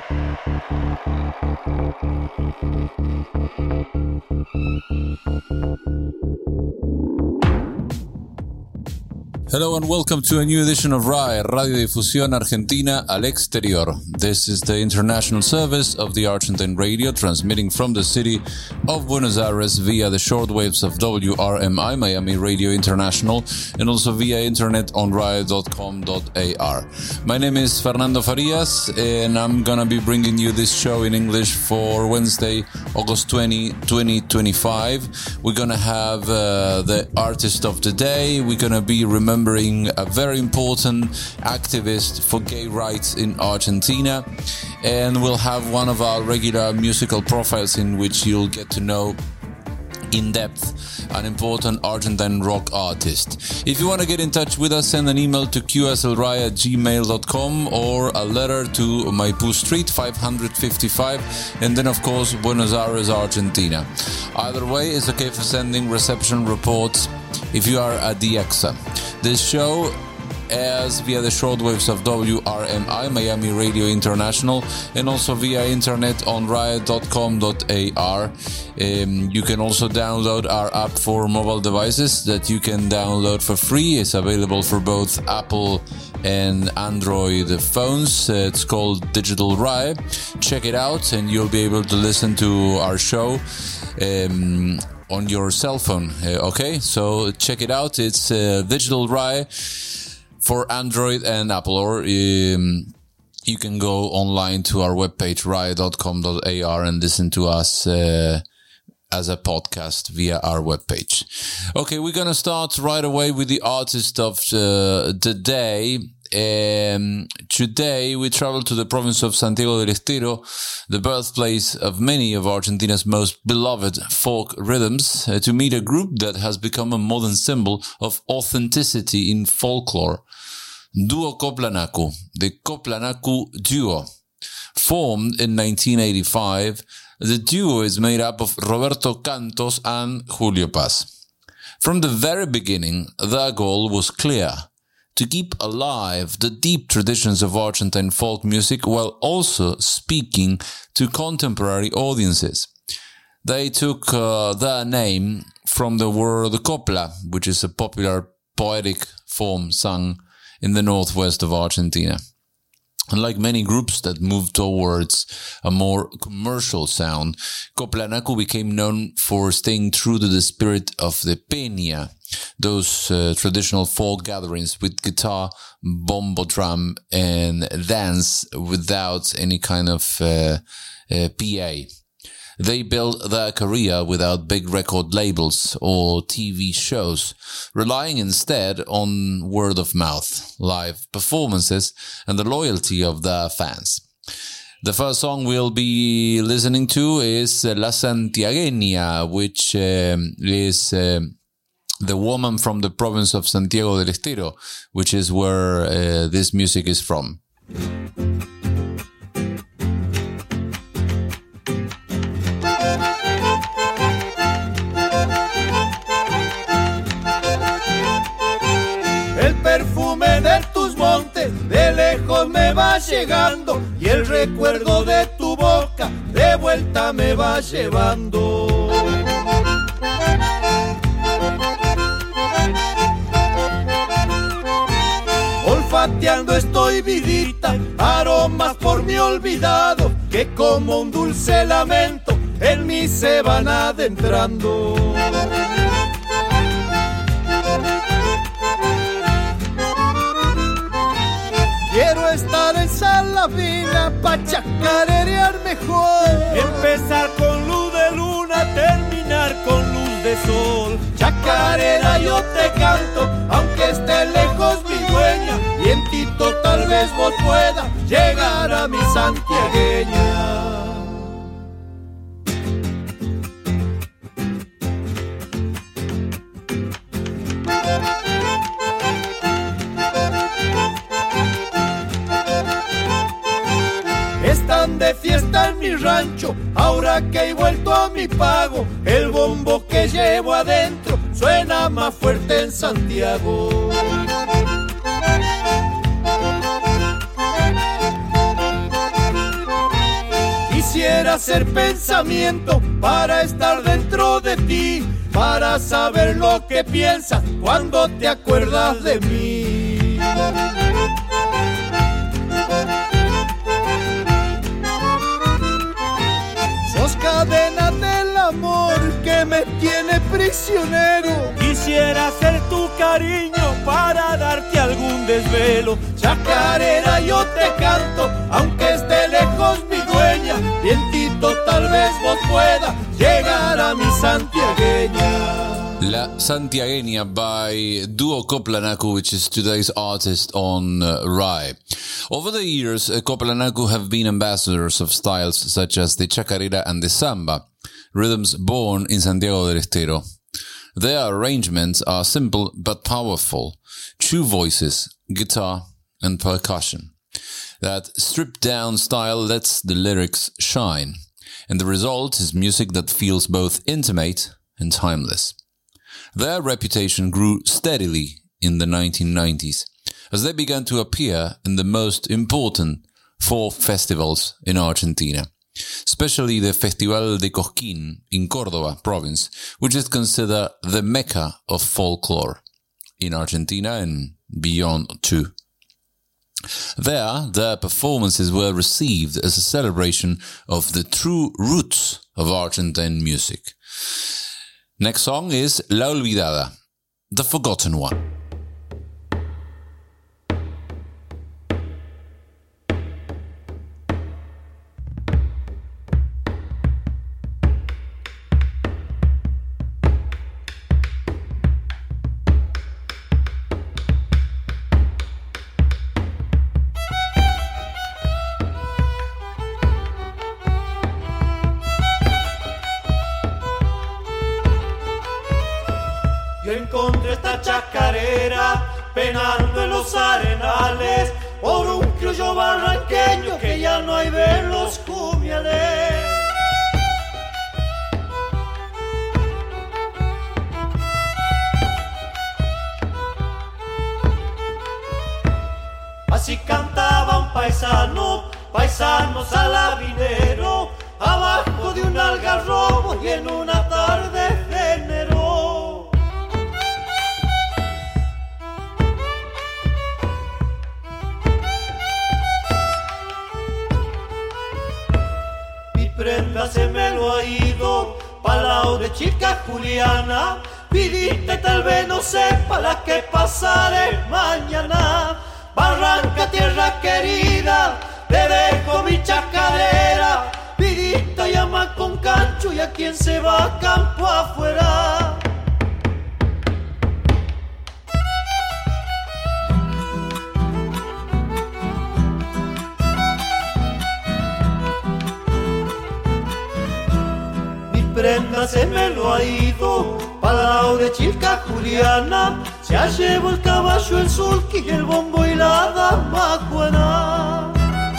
Hello and welcome to a new edition of RAE, Radio Difusión Argentina al Exterior. This is the international service of the Argentine radio, transmitting from the city of Buenos Aires via the shortwaves of WRMI, Miami Radio International, and also via internet on RAE.com.ar. My name is Fernando Farias, and I'm gonna be bringing you this show in English for Wednesday, August 20, 2025. We're gonna have the artist of the day. We're gonna be remembering a very important activist for gay rights in Argentina, and we'll have one of our regular musical profiles in which you'll get to know in depth an important Argentine rock artist. If you want to get in touch with us, send an email to qslraya@gmail.com or a letter to Maipú Street 555, and then of course Buenos Aires, Argentina. Either way, it's okay for sending reception reports if you are at the EXA. This show airs via the shortwaves of WRMI, Miami Radio International, and also via internet on RAE.com.ar. You can also download our app for mobile devices that you can download for free. It's available for both Apple and Android phones. It's called Digital RAE. Check it out and you'll be able to listen to our show on your cell phone. Okay, so check it out. It's Digital RAE for Android and Apple, or you can go online to our webpage RAE.com.ar and listen to us as a podcast via our webpage. Okay, we're gonna start right away with the artist of the day. Today we travel to the province of Santiago del Estero, the birthplace of many of Argentina's most beloved folk rhythms, to meet a group that has become a modern symbol of authenticity in folklore. Duo Coplanacu, the Coplanacu Duo. Formed in 1985, the duo is made up of Roberto Cantos and Julio Paz. From the very beginning, their goal was clear: to keep alive the deep traditions of Argentine folk music while also speaking to contemporary audiences. They took their name from the word copla, which is a popular poetic form sung in the northwest of Argentina. Unlike many groups that moved towards a more commercial sound, Coplanacu became known for staying true to the spirit of the peña, those traditional folk gatherings with guitar, bombo drum, and dance without any kind of PA. They built their career without big record labels or TV shows, relying instead on word of mouth, live performances, and the loyalty of their fans. The first song we'll be listening to is La Santiagueña, which is the woman from the province of Santiago del Estero, which is where this music is from. El perfume de tus montes de lejos me va llegando y el recuerdo de tu boca de vuelta me va llevando. Olfateando estoy vidita, aromas por mí olvidado que como un dulce lamento en mí se van adentrando. Quiero estar en Salavina pa' chacarerear mejor. Empezar con luz de luna, terminar con luz de sol. Chacarera yo te canto, aunque esté lejos mi dueña, y en Tito tal vez vos puedas llegar a mi santiagueña. Están de fiesta en mi rancho, ahora que he vuelto a mi pago, el bombo que llevo adentro suena más fuerte en Santiago. Quisiera ser pensamiento para estar dentro de ti, para saber lo que piensas cuando te acuerdas de mí. Sos cadena del amor que me tiene prisionero. Quisiera ser tu cariño para darte algún desvelo. Chacarera, yo te canto, aunque esté lejos mi dueña. Vientito, tal vez vos puedas llegar a mi santiagueña. La Santiagueña by Duo Coplanacu, which is today's artist on Rai. Over the years, Coplanacu have been ambassadors of styles such as the chacarera and the samba, rhythms born in Santiago del Estero. Their arrangements are simple but powerful, two voices, guitar and percussion. That stripped-down style lets the lyrics shine, and the result is music that feels both intimate and timeless. Their reputation grew steadily in the 1990s, as they began to appear in the most important folk festivals in Argentina, especially the Festival de Cosquín in Córdoba province, which is considered the mecca of folklore in Argentina and beyond too. There, their performances were received as a celebration of the true roots of Argentine music. Next song is La Olvidada, The Forgotten One. Yo encontré esta chacarera penando en los arenales por un criollo barranqueño que ya no hay de los cumiales. Así cantaba un paisano, paisano salabinero, abajo de un algarrobo y en una tarde de enero. Prenda se me lo ha ido pa'l lado de chica Juliana, pidiste tal vez no sepa la que pasaré mañana. Barranca, tierra querida, te dejo mi chacarera, pidiste llama con cancho y a quien se va campo afuera. Prenda se me lo ha ido pa'l lado de chica Juliana, se ha llevado el caballo, el sulky, el bombo y la dama juana.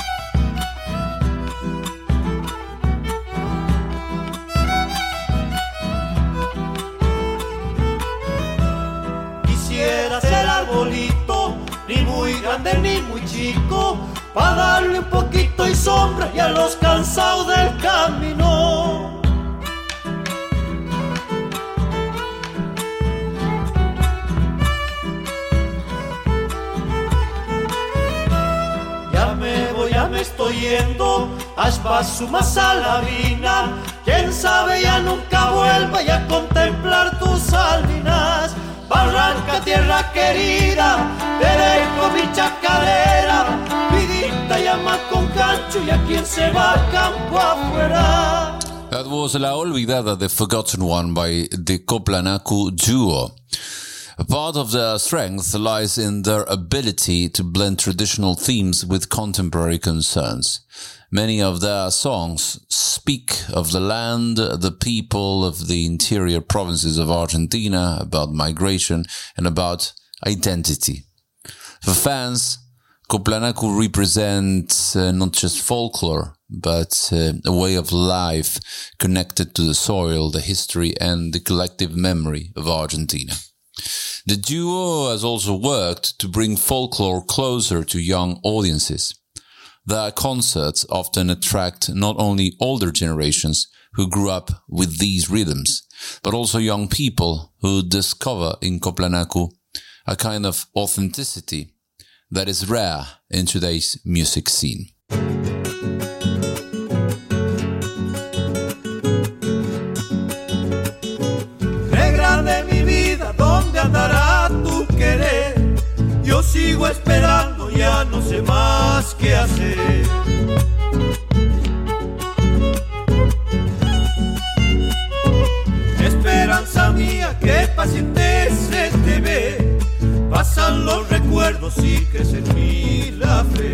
Quisiera ser arbolito, ni muy grande ni muy chico, pa' darle un poquito y sombra y a los cansados del camino. Me estoy yendo a Espazuma Salavina, quién sabe ya nunca vuelva ya a contemplar tus salinas. Barranca, tierra querida, te dejo mi chacarera, pidita llama con cancho y a quien se va campo afuera. That was La Olvidada, The Forgotten One by the Coplanacu Duo. A part of their strength lies in their ability to blend traditional themes with contemporary concerns. Many of their songs speak of the land, the people of the interior provinces of Argentina, about migration, and about identity. For fans, Coplanacu represents not just folklore, but a way of life connected to the soil, the history, and the collective memory of Argentina. The duo has also worked to bring folklore closer to young audiences. Their concerts often attract not only older generations who grew up with these rhythms, but also young people who discover in Coplanacu a kind of authenticity that is rare in today's music scene. Negra de mi vida, ¿dónde andará tu querer? Yo sigo esperando, ya no sé más qué hacer. Esperanza mía, que paciente se te ve. Pasan los recuerdos y crece en mí la fe.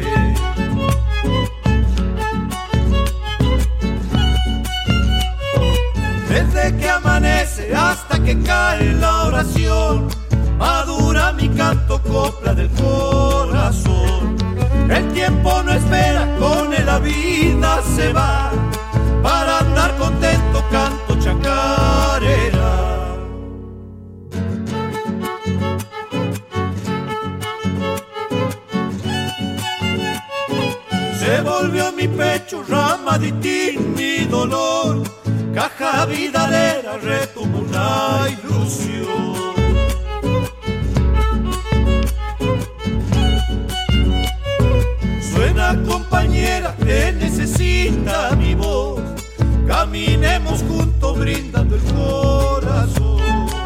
Desde que amanece hasta que cae la oración, madura mi canto, copla del corazón. El tiempo no espera, con él la vida se va. Para andar contento canto chacarera. Se volvió mi pecho rama de tin, mi dolor. Caja vidalera retuvo una ilusión. Suena compañera que necesita mi voz. Caminemos juntos brindando el corazón.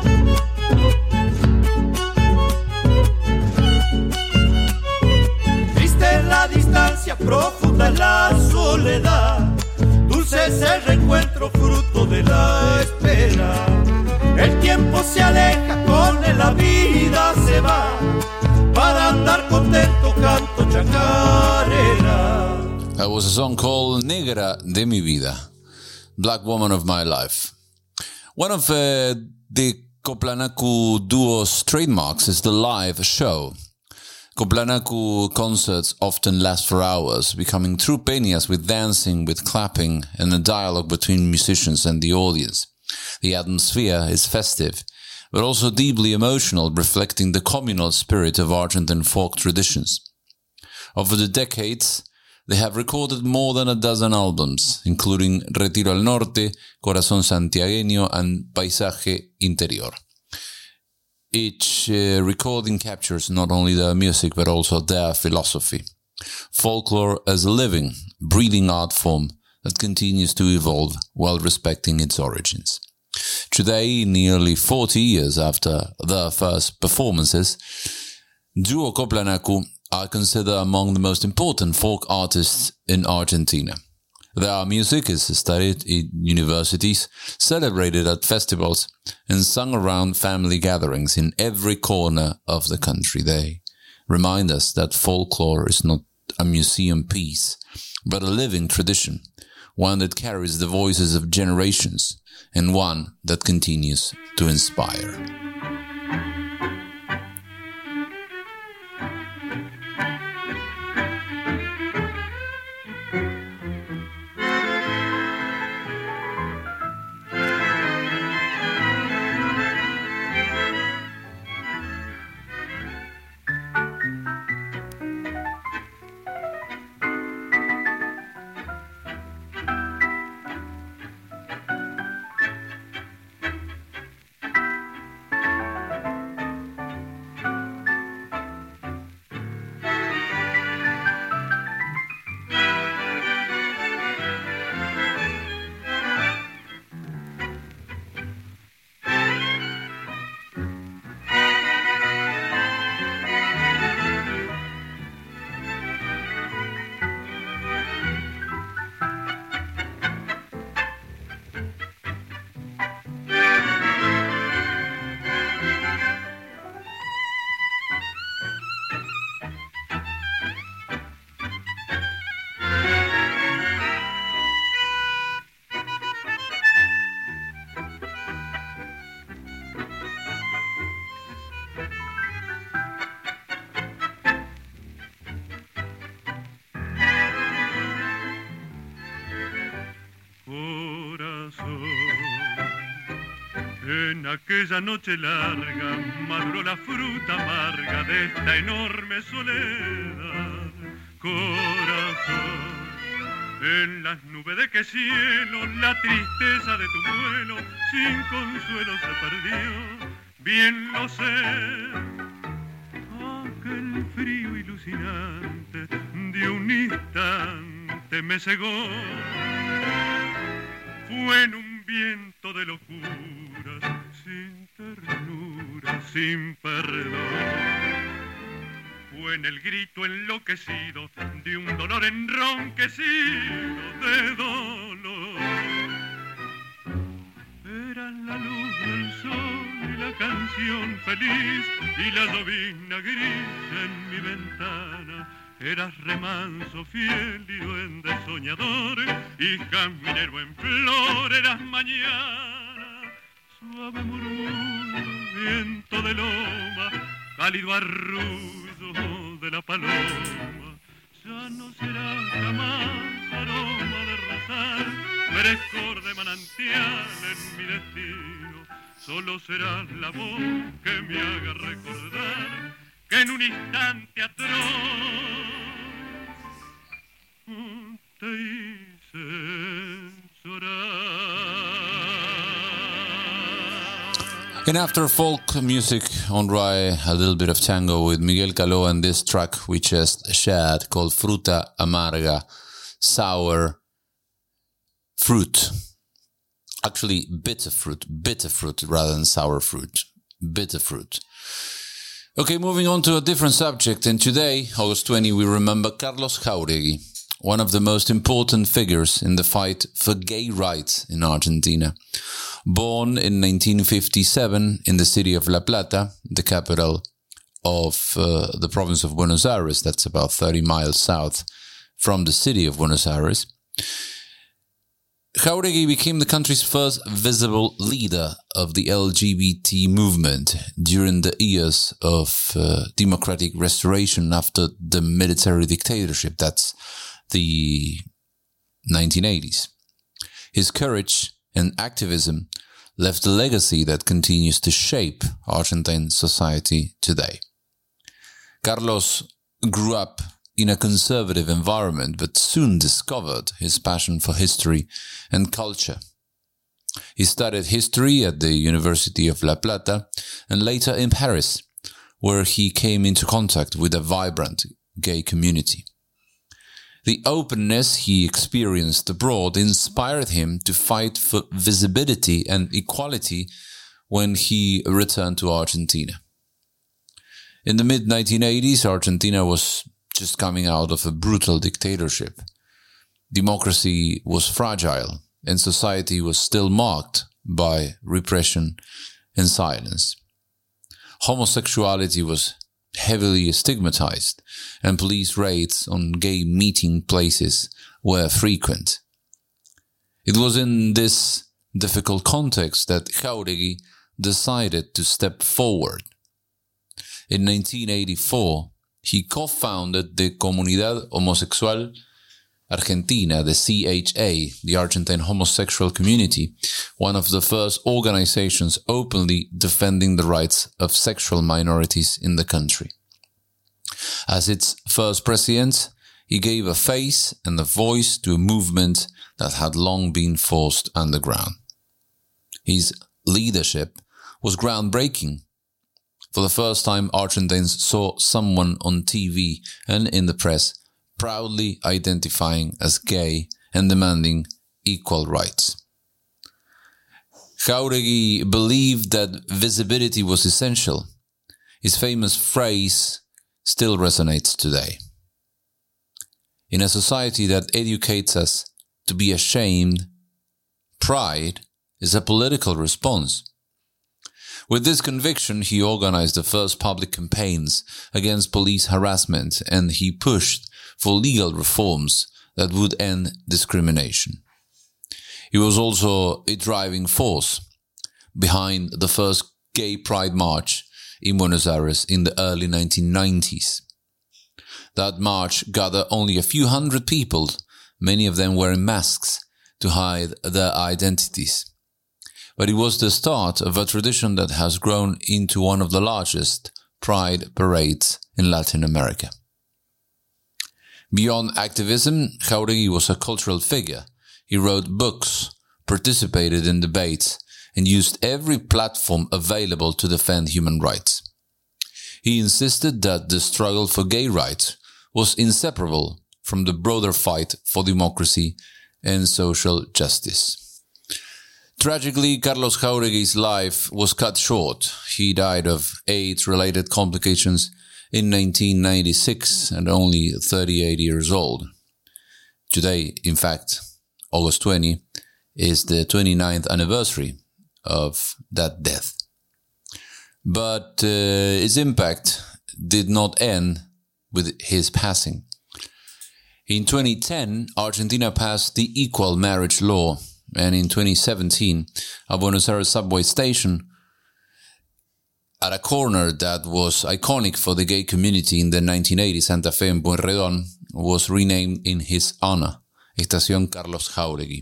Triste en la distancia, profunda en la soledad. Dulce es el reencuentro, fruto de la espera. El tiempo se aleja, con él la vida se va. Para andar contento canto chacarera. That was a song called Negra de mi vida, Black Woman of My Life. One of the Coplanacu duo's trademarks is the live show. Coplanacu concerts often last for hours, becoming true peñas with dancing, with clapping, and a dialogue between musicians and the audience. The atmosphere is festive, but also deeply emotional, reflecting the communal spirit of Argentine folk traditions. Over the decades, they have recorded more than a dozen albums, including Retiro al Norte, Corazón Santiagueño, and Paisaje Interior. Each recording captures not only their music, but also their philosophy. Folklore as a living, breathing art form that continues to evolve while respecting its origins. Today, nearly 40 years after their first performances, Duo Coplanacu are considered among the most important folk artists in Argentina. Their music is studied in universities, celebrated at festivals, and sung around family gatherings in every corner of the country. They remind us that folklore is not a museum piece, but a living tradition, one that carries the voices of generations, and one that continues to inspire. En aquella noche larga maduró la fruta amarga de esta enorme soledad. corazón. En las nubes de qué cielo la tristeza de tu vuelo sin consuelo se perdió, bien lo sé. Aquel frío ilucinante de un instante me cegó, fue en un viento de locuras, sin ternura, sin perdón. Fue en el grito enloquecido de un dolor enronquecido de dolor. Era la luz del sol y la canción feliz y la llovizna gris en mi ventana. Eras remanso fiel y duende soñador y caminero en flor, eras mañana. Suave murmullo, viento de loma, cálido arrullo de la paloma. Ya no será jamás aroma de rosal, frescor de manantial en mi destino. Solo será la voz que me haga recordar que en un instante atroz te hice llorar. And after folk music on Rye, a little bit of tango with Miguel Caló and this track we just shared called Fruta Amarga, sour fruit. Actually, bitter fruit rather than sour fruit, bitter fruit. Okay, moving on to a different subject, and today, August 20, we remember Carlos Jáuregui, one of the most important figures in the fight for gay rights in Argentina. Born in 1957 in the city of La Plata, the capital of the province of Buenos Aires, that's about 30 miles south from the city of Buenos Aires, Jáuregui became the country's first visible leader of the LGBT movement during the years of democratic restoration after the military dictatorship. That's the 1980s. His courage and activism left a legacy that continues to shape Argentine society today. Carlos grew up in a conservative environment, but soon discovered his passion for history and culture. He studied history at the University of La Plata and later in Paris, where he came into contact with a vibrant gay community. The openness he experienced abroad inspired him to fight for visibility and equality when he returned to Argentina. In the mid-1980s, Argentina was just coming out of a brutal dictatorship. Democracy was fragile, and society was still marked by repression and silence. Homosexuality was heavily stigmatized, and police raids on gay meeting places were frequent. It was in this difficult context that Jáuregui decided to step forward. In 1984, he co-founded the Comunidad Homosexual Argentina, the CHA, the Argentine homosexual community, one of the first organizations openly defending the rights of sexual minorities in the country. As its first president, he gave a face and a voice to a movement that had long been forced underground. His leadership was groundbreaking. For the first time, Argentines saw someone on TV and in the press proudly identifying as gay and demanding equal rights. Jáuregui believed that visibility was essential. His famous phrase still resonates today. In a society that educates us to be ashamed, pride is a political response. With this conviction, he organized the first public campaigns against police harassment, and he pushed for legal reforms that would end discrimination. He was also a driving force behind the first gay pride march in Buenos Aires in the early 1990s. That march gathered only a few hundred people, many of them wearing masks to hide their identities. But it was the start of a tradition that has grown into one of the largest pride parades in Latin America. Beyond activism, Jáuregui was a cultural figure. He wrote books, participated in debates, and used every platform available to defend human rights. He insisted that the struggle for gay rights was inseparable from the broader fight for democracy and social justice. Tragically, Carlos Jáuregui's life was cut short. He died of AIDS-related complications in 1996 and only 38 years old. Today, in fact, August 20, is the 29th anniversary of that death. But its impact did not end with his passing. In 2010, Argentina passed the equal marriage law, and in 2017, a Buenos Aires subway station at a corner that was iconic for the gay community in the 1980s, Santa Fe and Pueyrredón, was renamed in his honor, Estación Carlos Jáuregui.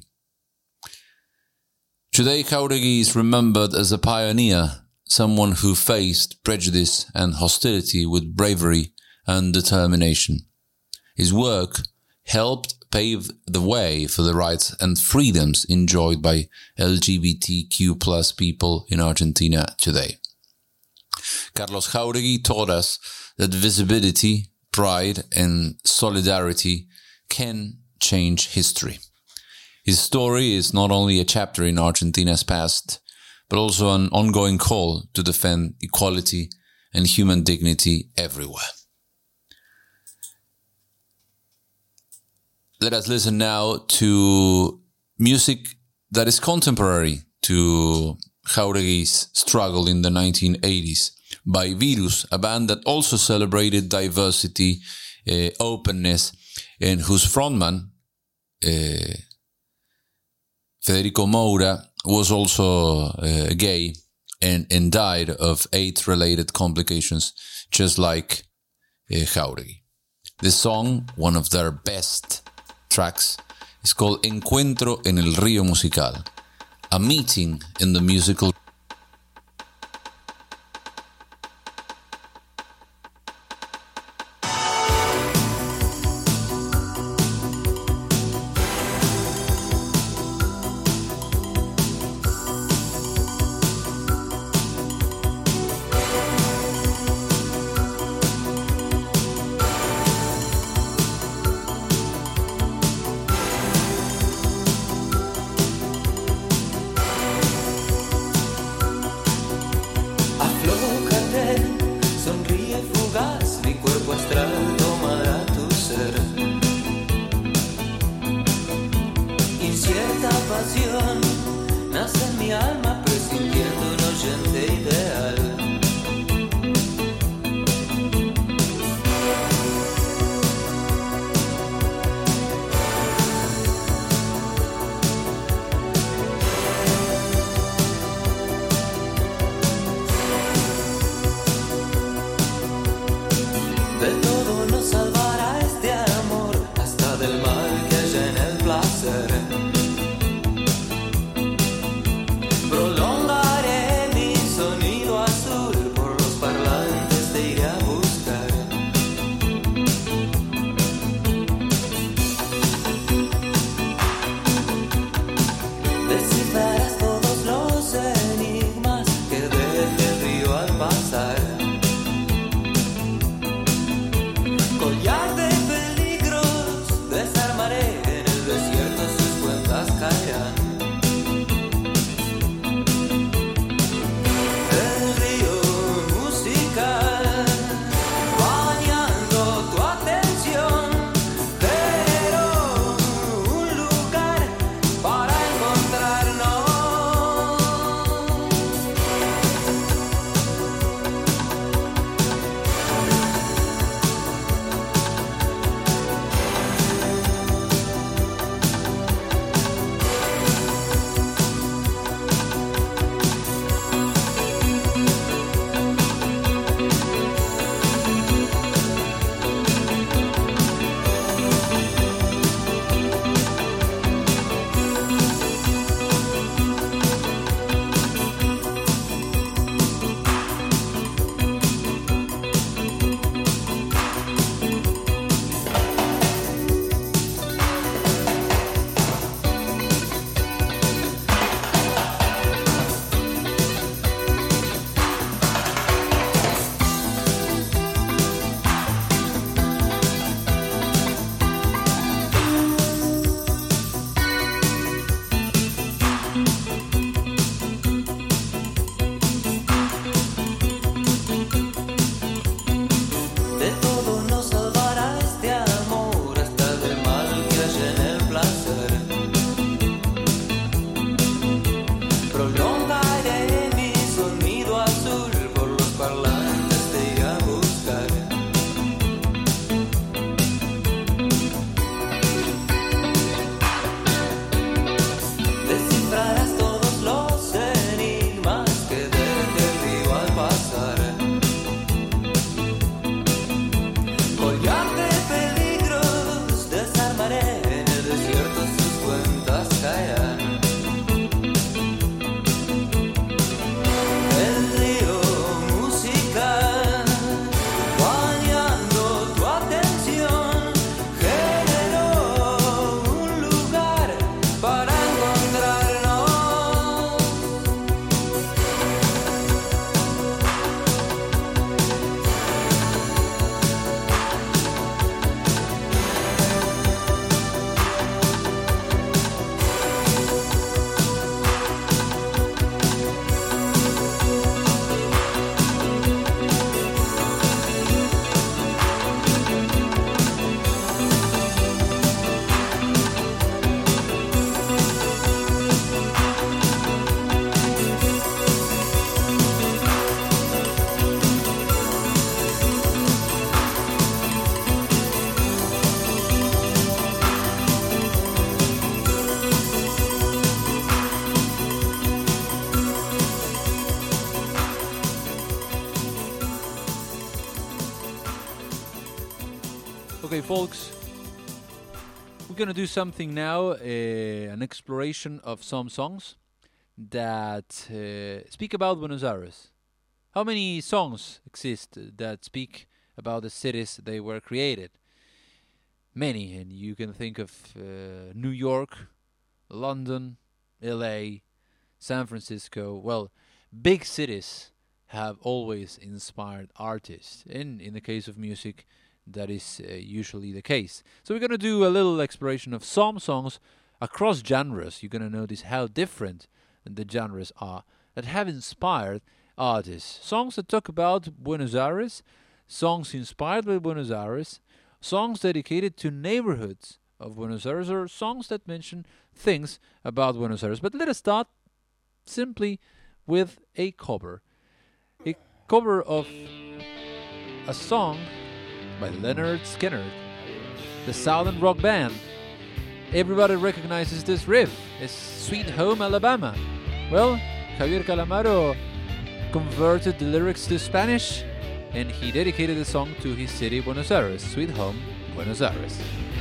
Today, Jáuregui is remembered as a pioneer, someone who faced prejudice and hostility with bravery and determination. His work helped pave the way for the rights and freedoms enjoyed by LGBTQ+ people in Argentina today. Carlos Jáuregui taught us that visibility, pride, and solidarity can change history. His story is not only a chapter in Argentina's past, but also an ongoing call to defend equality and human dignity everywhere. Let us listen now to music that is contemporary to Jáuregui's struggle in the 1980s by Virus, a band that also celebrated diversity, openness, and whose frontman, Federico Moura, was also gay and died of AIDS-related complications, just like Jáuregui. This song, one of their best tracks, is called Encuentro en el Río Musical, a meeting in the musical. Pro Okay, folks, we're gonna do something now, an exploration of some songs that speak about Buenos Aires. How many songs exist that speak about the cities they were created? Many, and you can think of New York, London, LA, San Francisco. Well, big cities have always inspired artists, and in the case of music, that is usually the case. So we're going to do a little exploration of some songs across genres. You're going to notice how different the genres are that have inspired artists. Songs that talk about Buenos Aires, songs inspired by Buenos Aires, songs dedicated to neighborhoods of Buenos Aires, or songs that mention things about Buenos Aires. But let us start simply with a cover. A cover of a song by Lynyrd Skynyrd, the Southern rock band. Everybody recognizes this riff. It's Sweet Home Alabama. Well, Javier Calamaro converted the lyrics to Spanish, and he dedicated the song to his city, Buenos Aires. Sweet Home, Buenos Aires.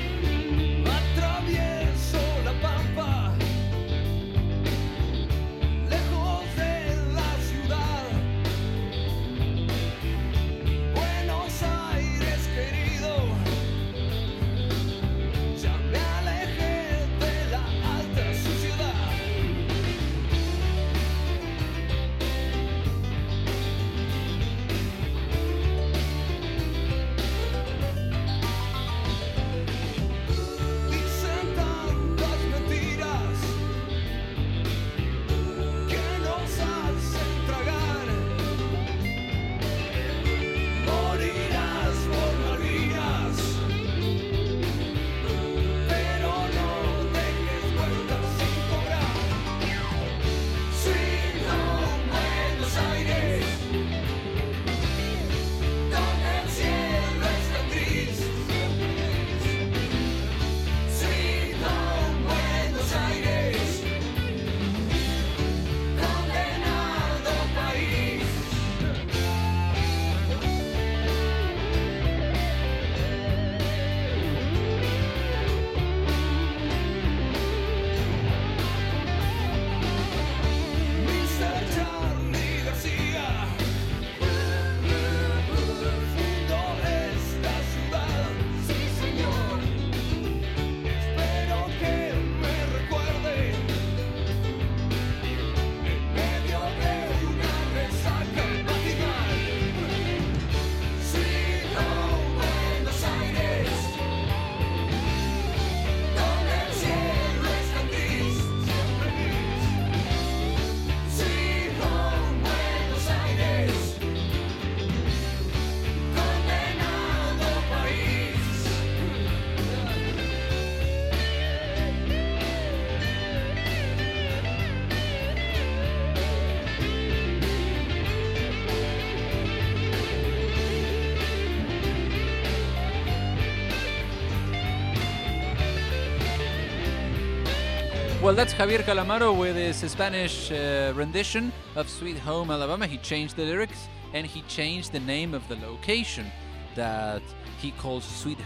Well, that's Javier Calamaro with his Spanish rendition of Sweet Home Alabama. He changed the lyrics and he changed the name of the location that he calls Sweet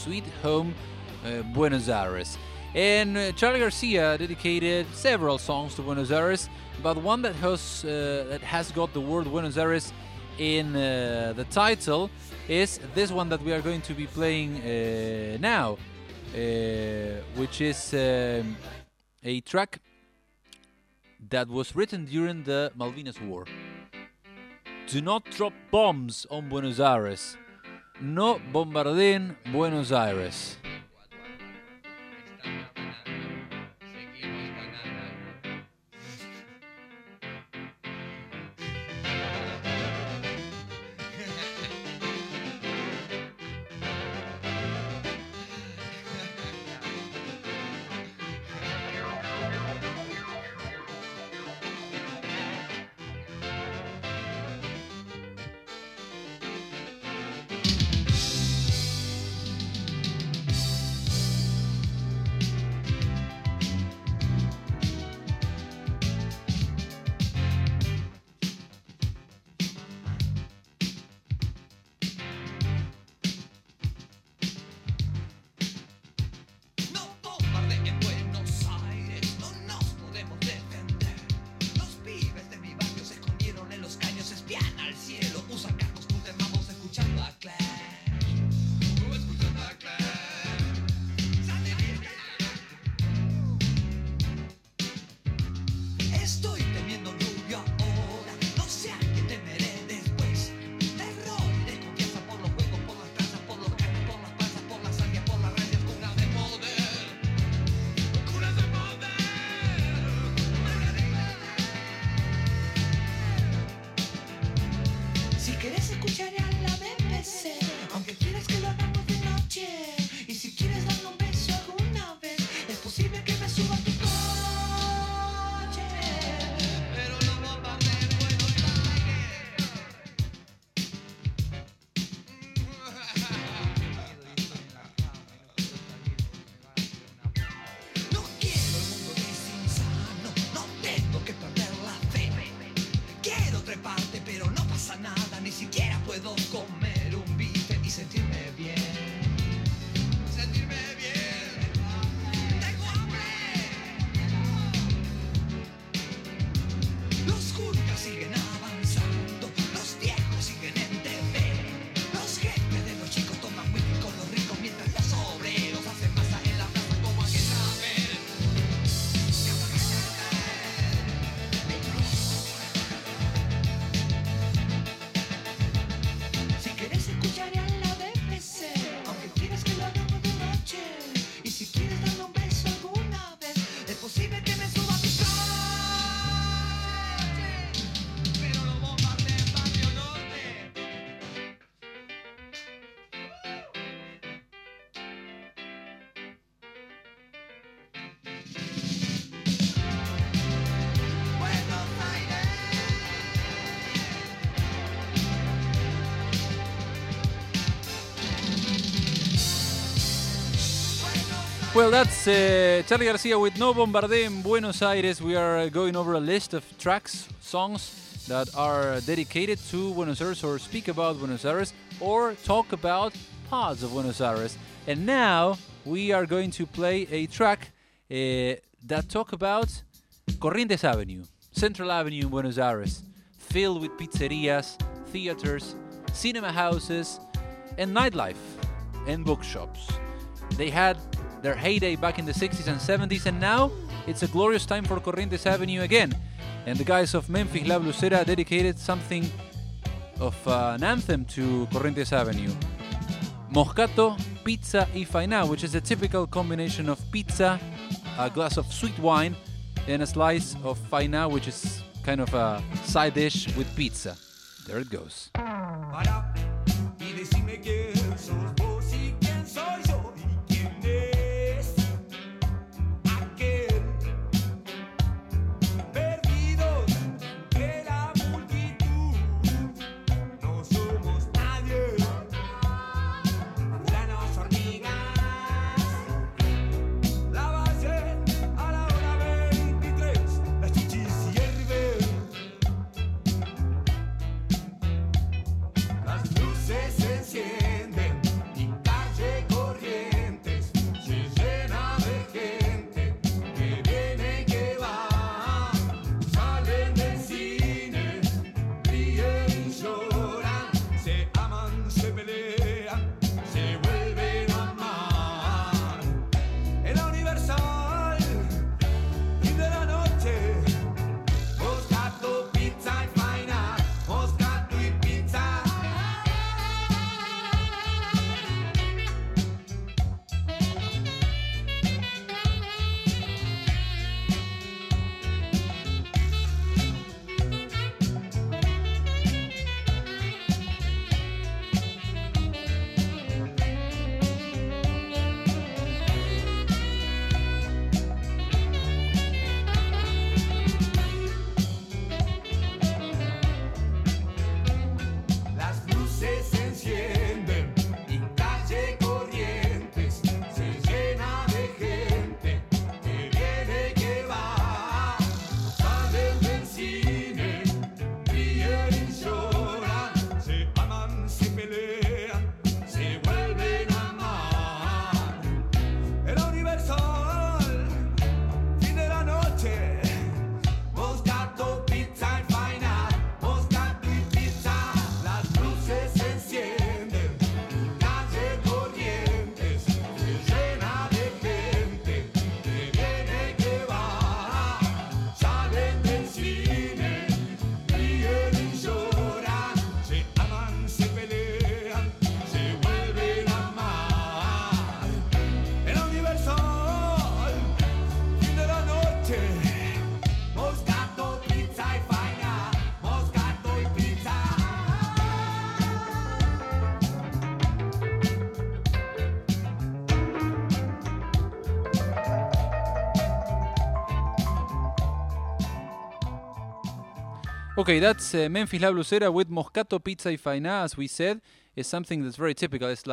Home Buenos Aires. And Charlie Garcia dedicated several songs to Buenos Aires, but one that has got the word Buenos Aires in the title is this one that we are going to be playing now, which is a track that was written during the Malvinas War. Do not drop bombs on Buenos Aires. No bombardeen Buenos Aires. Well, that's Charlie Garcia with No Bombardé in Buenos Aires. We are going over a list of tracks, songs that are dedicated to Buenos Aires or speak about Buenos Aires or talk about parts of Buenos Aires. And now we are going to play a track that talk about Corrientes Avenue, Central Avenue in Buenos Aires, filled with pizzerias, theaters, cinema houses, and nightlife, and bookshops. They had their heyday back in the 60s and 70s, and now it's a glorious time for Corrientes Avenue again. And the guys of Memphis La Blusera dedicated something of an anthem to Corrientes Avenue. Moscato, pizza y fainá, which is a typical combination of pizza, a glass of sweet wine, and a slice of fainá, which is kind of a side dish with pizza. There it goes. Okay, that's Memphis La Blusera with Moscato, Pizza y Fainá, as we said, is something that's very typical. It's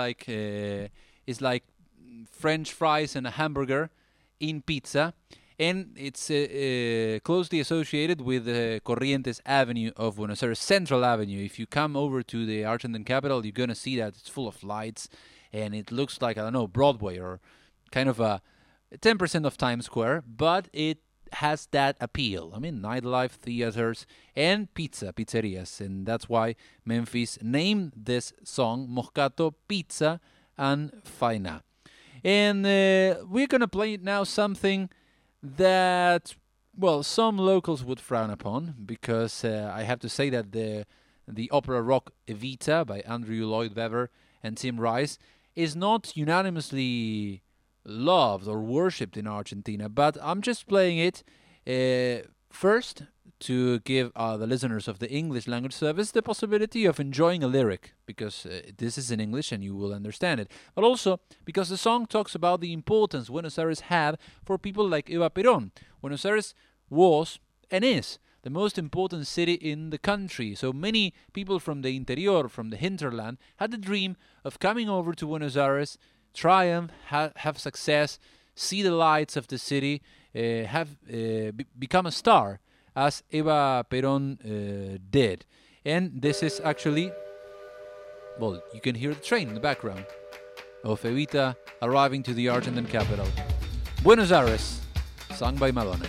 like French fries and a hamburger in pizza, and it's closely associated with Corrientes Avenue of Buenos Aires, Central Avenue. If you come over to the Argentine capital, you're going to see that it's full of lights, and it looks like, I don't know, Broadway or kind of a 10% of Times Square, but it has that appeal. I mean, nightlife, theaters, and pizzerias. And that's why Memphis named this song Moscato, Pizza, and Fainá. And we're going to play now something that, well, some locals would frown upon, because I have to say that the opera rock Evita by Andrew Lloyd Webber and Tim Rice is not unanimously loved or worshipped in Argentina, but I'm just playing it first to give the listeners of the English language service the possibility of enjoying a lyric, because this is in English and you will understand it, but also because the song talks about the importance Buenos Aires had for people like Eva Perón. Buenos Aires was and is the most important city in the country, so many people from the interior, from the hinterland, had the dream of coming over to Buenos Aires, triumph, have success, see the lights of the city, have become a star, as Eva Perón did. And this is actually, well, you can hear the train in the background of Evita arriving to the Argentine capital. Buenos Aires, sung by Madonna.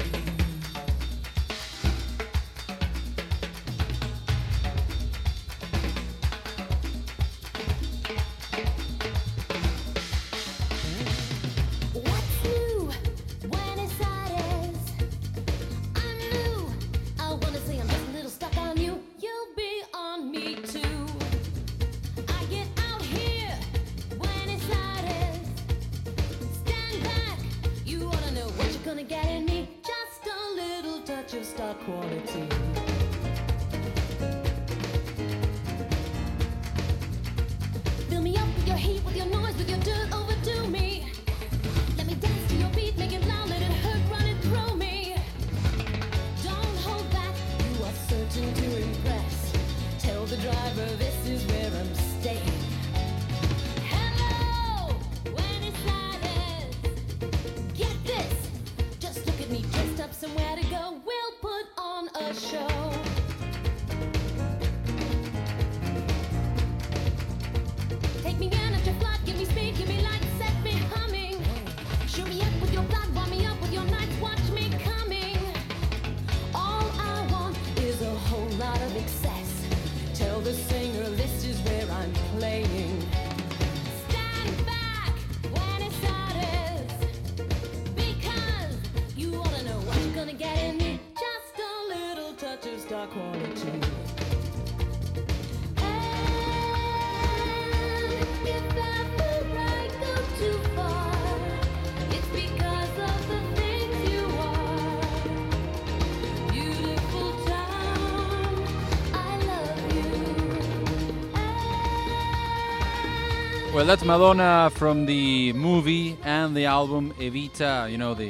Well, that's Madonna from the movie and the album Evita, you know, the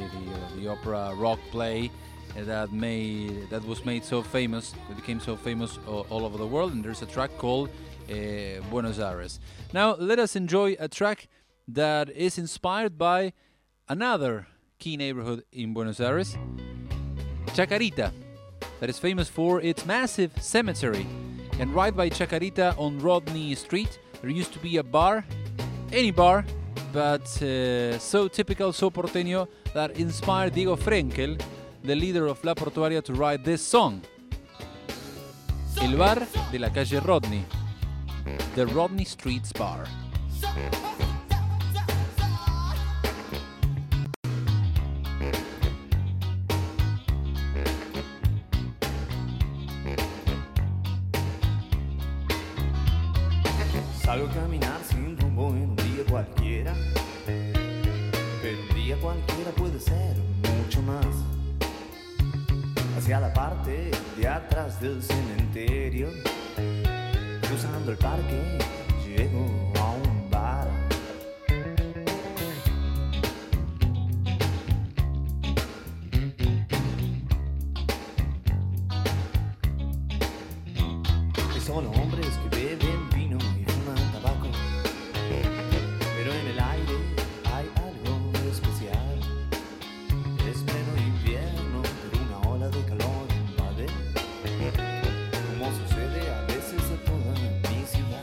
opera rock play that was made so famous, that became so famous all over the world. And there's a track called Buenos Aires. Now, let us enjoy a track that is inspired by another key neighborhood in Buenos Aires, Chacarita, that is famous for its massive cemetery. And right by Chacarita on Rodney Street, there used to be a bar, any bar, but so typical, so porteño, that inspired Diego Frenkel, the leader of La Portuaria, to write this song. El bar de la calle Rodney, the Rodney Street's bar. Salgo a caminar sin rumbo en un día cualquiera, pero un día cualquiera puede ser mucho más. Hacia la parte de atrás del cementerio, cruzando el parque, llego a un bar. Y son hombres que beben vino y fuman tabaco, pero en el aire hay algo especial. Es pleno invierno, pero una ola de calor invade, como sucede a veces a toda mi ciudad.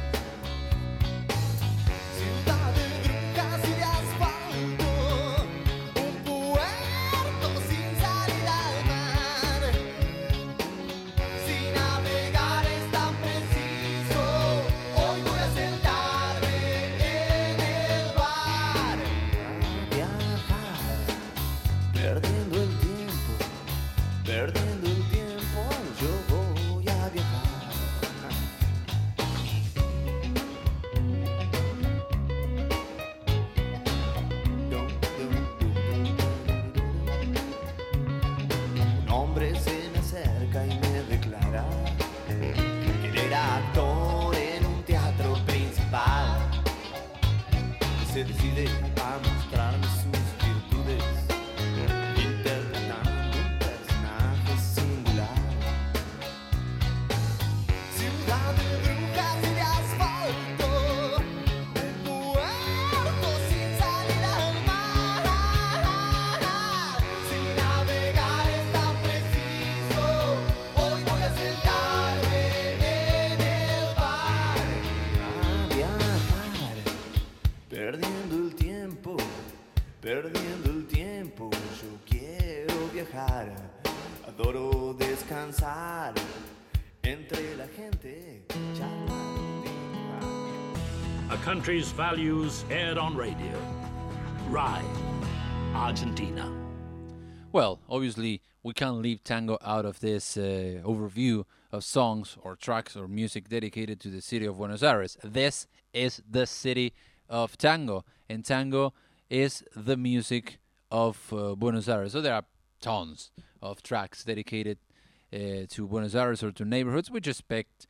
Ciudad de brujas y de asfalto, un puerto sin salida al mar. Si navegar es tan preciso, hoy voy a sentarme en el bar. Viajar, perdiendo el tiempo, yo voy a viajar. Un hombre se me acerca y me declara que él era actor en un teatro principal. Y se decide a mostrarme sus virtudes, interpretando un personaje singular. Ciudad de brujas y de asfalto, un puerto sin salida al mar. viajar, adoro descansar entre la gente, charlar. A country's values aired on radio. RAI, Argentina. Well, obviously, we can't leave tango out of this overview of songs or tracks or music dedicated to the city of Buenos Aires. This is the city of tango, and tango is the music of Buenos Aires. So there are tons of tracks dedicated to Buenos Aires or to neighborhoods. We just picked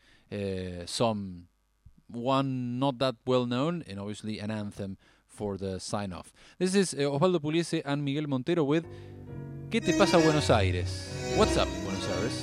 one not that well known, and obviously an anthem for the sign off. This is Osvaldo Pugliese and Miguel Montero with ¿Qué te pasa Buenos Aires? What's up Buenos Aires?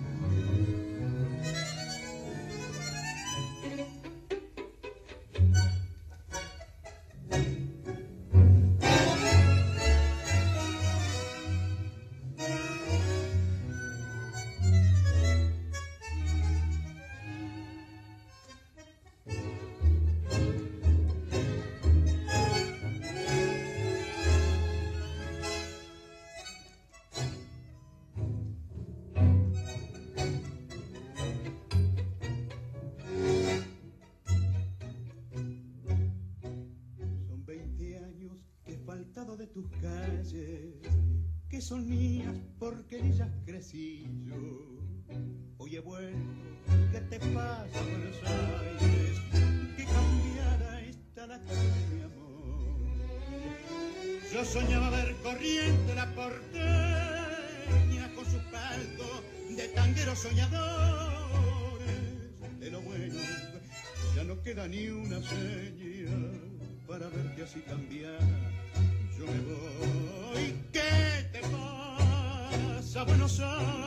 De tus calles, que son mías porque en ellas crecí yo. Hoy he vuelto, ¿qué te pasa Buenos Aires? Que cambiara esta la calle de mi amor. Yo soñaba ver corriente la porteña con sus palcos de tangueros soñadores. De lo bueno ya no queda ni una seña para verte así cambiar. Yo me voy, ¿qué te pasa, Buenos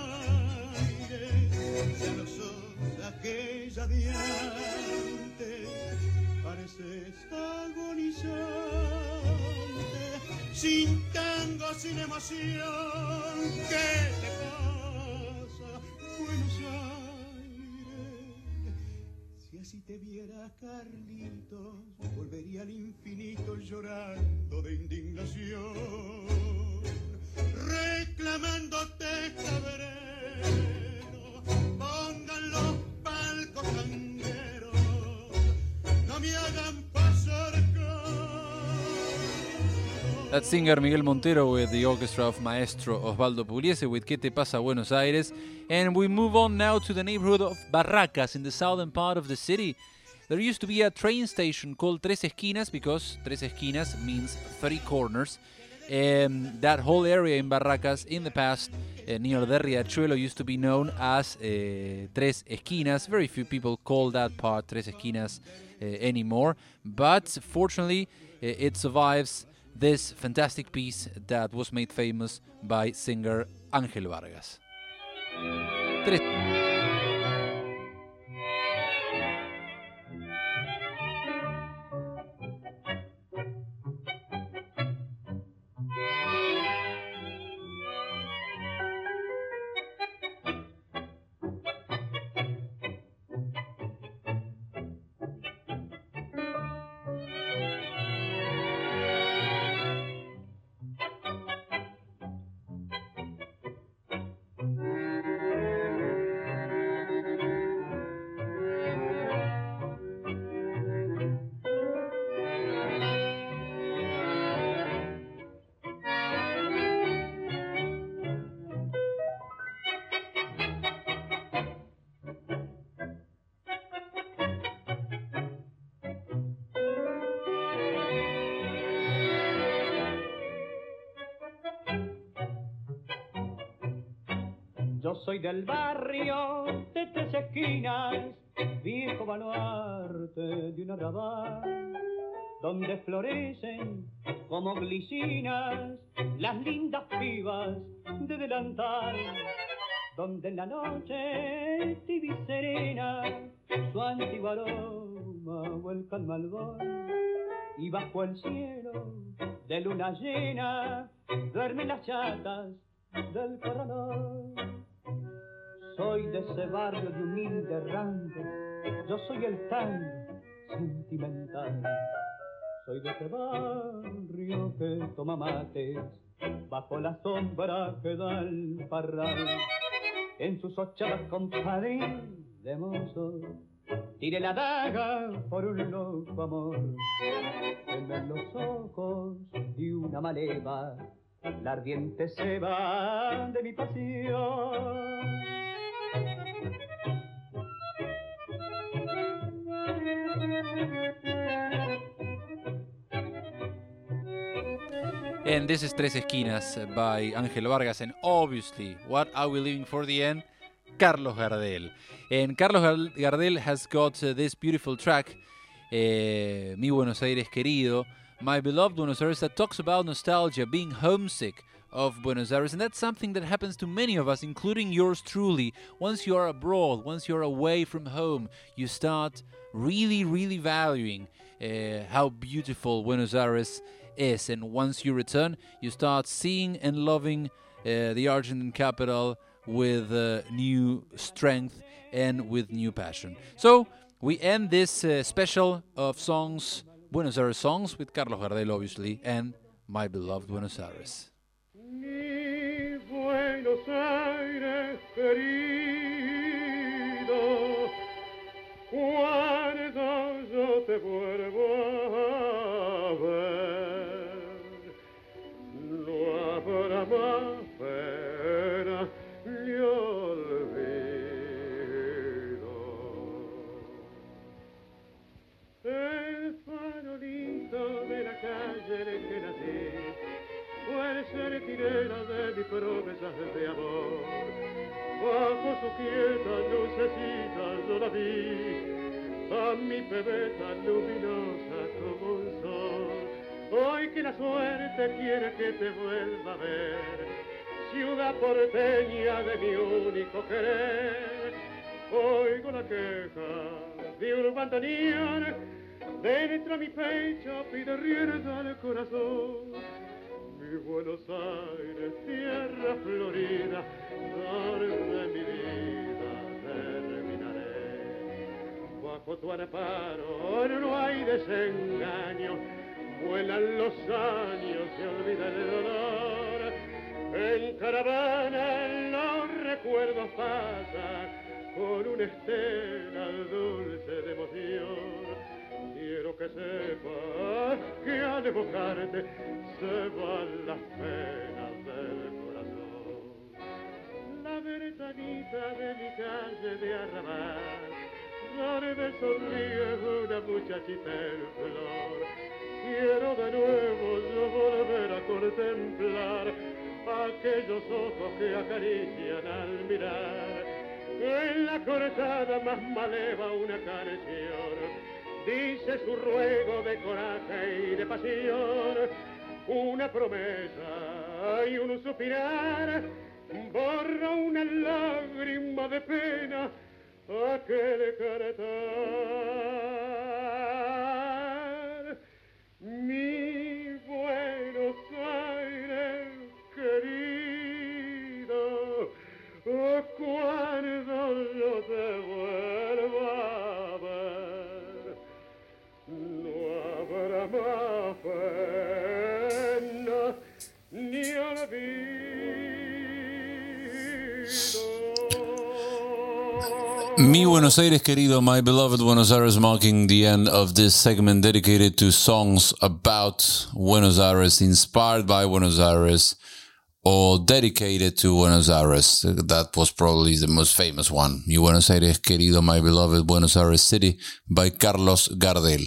Aires? Ya no sos aquella de antes, pareces agonizante, sin tango, sin emoción. ¿Qué te pasa, Buenos Aires? Si así te viera Carlitos, volvería al infinito llorando de indignación, reclamándote cabrero, pongan los palcos tangueros, no me hagan pasar That singer Miguel Montero with the orchestra of Maestro Osvaldo Pugliese with ¿Qué te pasa Buenos Aires? And we move on now to the neighborhood of Barracas in the southern part of the city. There used to be a train station called Tres Esquinas because Tres Esquinas means 3 corners. That whole area in Barracas in the past near the Riachuelo used to be known as Tres Esquinas. Very few people call that part Tres Esquinas anymore. But fortunately, it survives this fantastic piece that was made famous by singer Ángel Vargas. Yo soy del barrio de Tres Esquinas, viejo baluarte de un arrabal, donde florecen como glicinas las lindas pibas de delantal, donde en la noche tibia y serena su antiguo aroma vuelca al malvón, y bajo el cielo de luna llena duermen las chatas del corralón. Soy de ese barrio de humilde errante, yo soy el tango sentimental. Soy de ese barrio que toma mates bajo la sombra que da el parral. En sus ochavas compadre de mozo, tire la daga por un loco amor. En los ojos y una maleva, la ardiente ceba de mi pasión. And this is Tres Esquinas by Ángel Vargas, and obviously, what are we leaving for the end? Carlos Gardel. And Carlos Gardel has got this beautiful track, Mi Buenos Aires Querido, My Beloved Buenos Aires, that talks about nostalgia, being homesick of Buenos Aires, and that's something that happens to many of us, including yours truly. Once you are abroad, once you're away from home, you start really, really valuing how beautiful Buenos Aires is, and once you return, you start seeing and loving the Argentine capital with new strength and with new passion. So we end this special of songs, Buenos Aires songs, with Carlos Gardel, obviously, and My Beloved Buenos Aires. Mi Buenos Aires querido, cuando yo te vuelvo a ver, no habrá más pena ni olvido. El farolito de la calle en que nací puede ser tirera de mis promesas de amor. Bajo su quieta lucecita yo la vi, a mi pebeta luminosa como un sol. Hoy que la suerte quiere que te vuelva a ver, ciudad porteña de mi único querer. Oigo la queja de un bandoneón, dentro mi pecho pide rienda al corazón. Mi Buenos Aires, tierra florida, donde mi vida terminaré. Bajo tu amparo no hay desengaño, vuelan los años, se olvida el dolor. En caravana los recuerdos pasan con una estela dulce de emoción. Quiero que sepas que al evocarte se van las penas del corazón. La ventanita de mi calle de arrabal, donde sonríe una muchachita en flor. Quiero de nuevo yo volver a contemplar aquellos ojos que acarician al mirar. En la cortada más maleva una canción dice su ruego de coraje y de pasión. Una promesa y un suspirar borra una lágrima de pena aquel caretar. Mi Buenos Aires querido, cuando yo te vuelva a ver, no habrá más pena ni olvido. Mi Buenos Aires Querido, My Beloved Buenos Aires, marking the end of this segment dedicated to songs about Buenos Aires, inspired by Buenos Aires, or dedicated to Buenos Aires. That was probably the most famous one. Mi Buenos Aires Querido, My Beloved Buenos Aires City, by Carlos Gardel.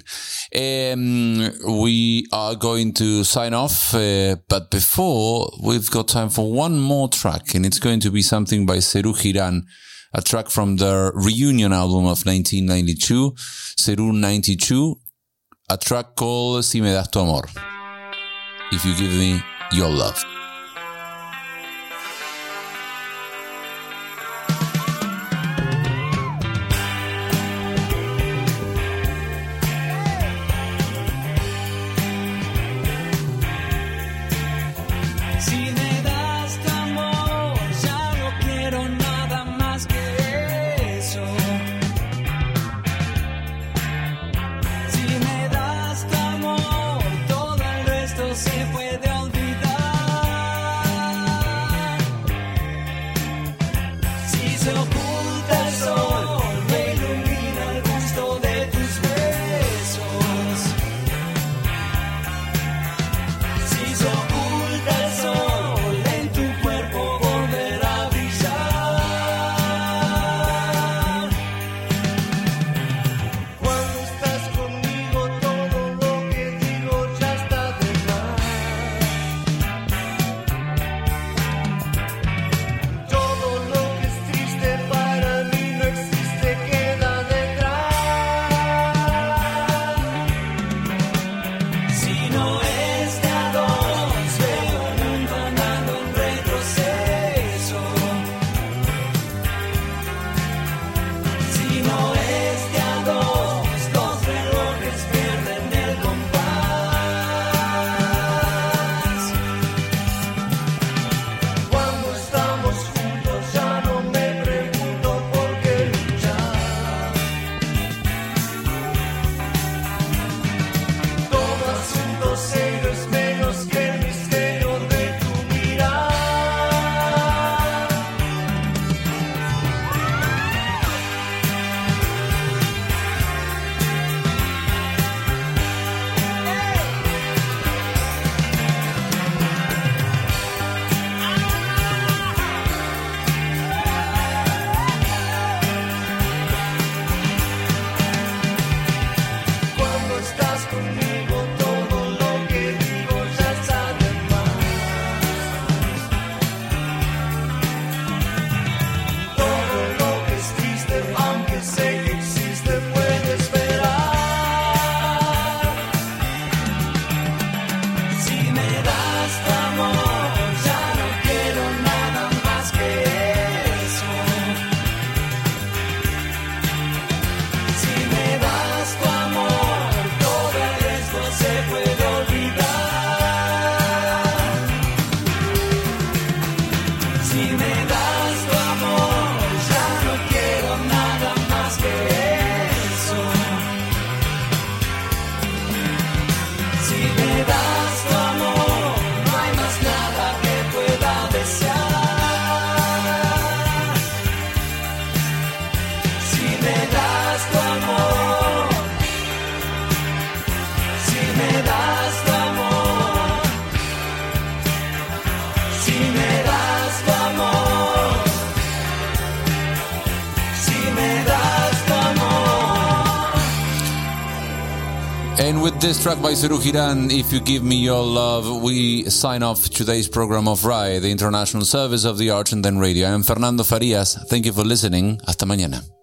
We are going to sign off, but before, we've got time for one more track, and it's going to be something by Serú Girán, a track from their reunion album of 1992, Serú 92, a track called Si Me Das Tu Amor, If You Give Me Your Love. Se puede olvidar. And with this track by Serú Girán, If You Give Me Your Love, we sign off today's program of RAE, the international service of the Argentine Radio. I am Fernando Farías. Thank you for listening. Hasta mañana.